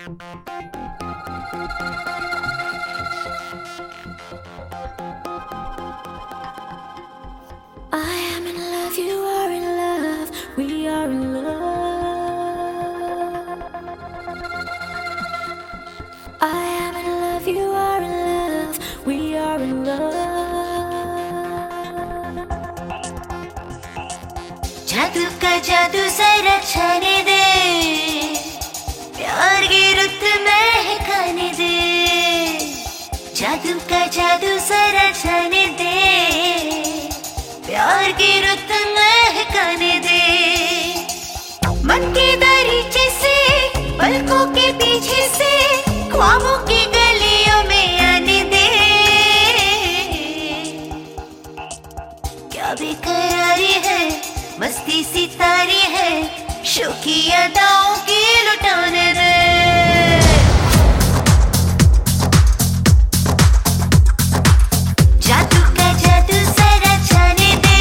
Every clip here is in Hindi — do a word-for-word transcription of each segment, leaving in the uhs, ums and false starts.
I am in love, you are in love, we are in love. I am in love, you are in love, we are in love. जादू का जादू जरा छाने दे, प्यार की रुत महकाने दे। जादू का जादू जरा छाने दे, प्यार की रुत महकाने दे। मन के दरीचे से, पलकों के पीछे से, ख्वाबों की गलियों में आने दे। क्या बेकरारी है, मस्ती सितारी है, शौकी अदाओं की लुटाने दे। जादू का जादू जरा छाने दे,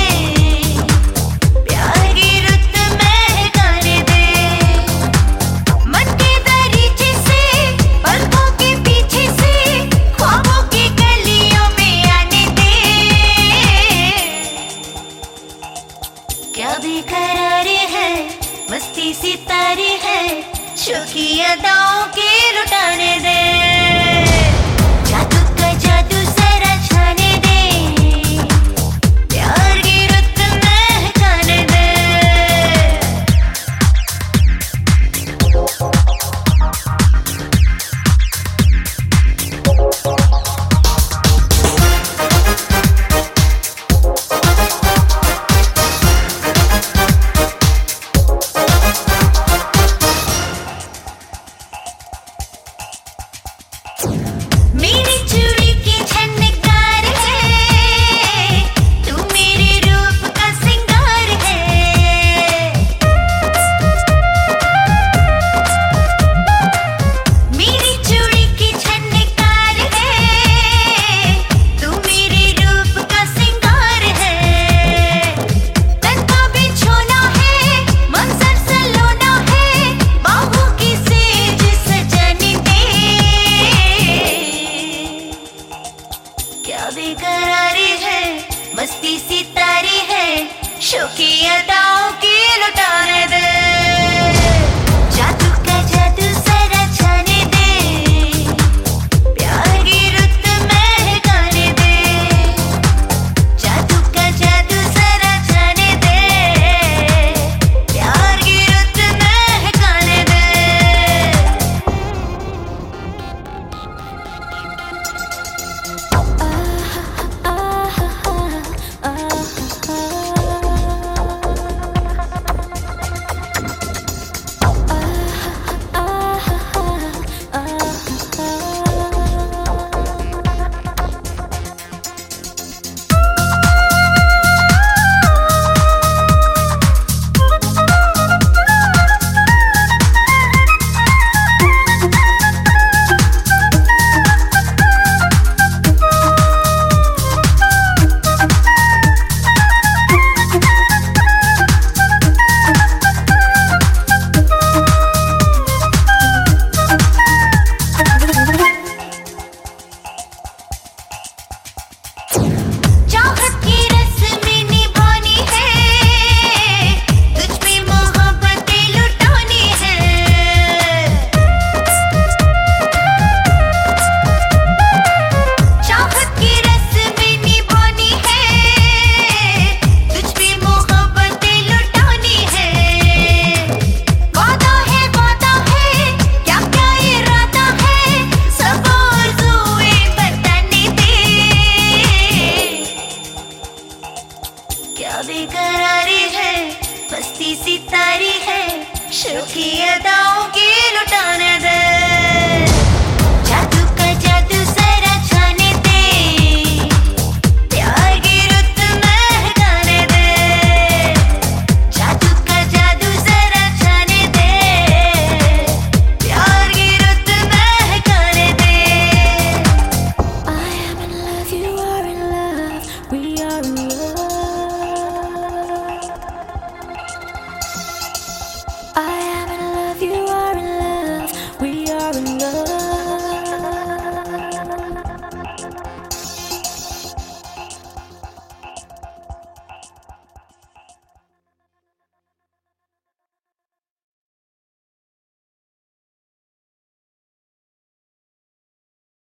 प्यार की रुत महकाने दे। मन के दरीचे से, पलकों के पीछे से, ख्वाबों की गलियों में आने दे। क्या बेकरारी है, मस्ती सितारी है, शौकी अदाओं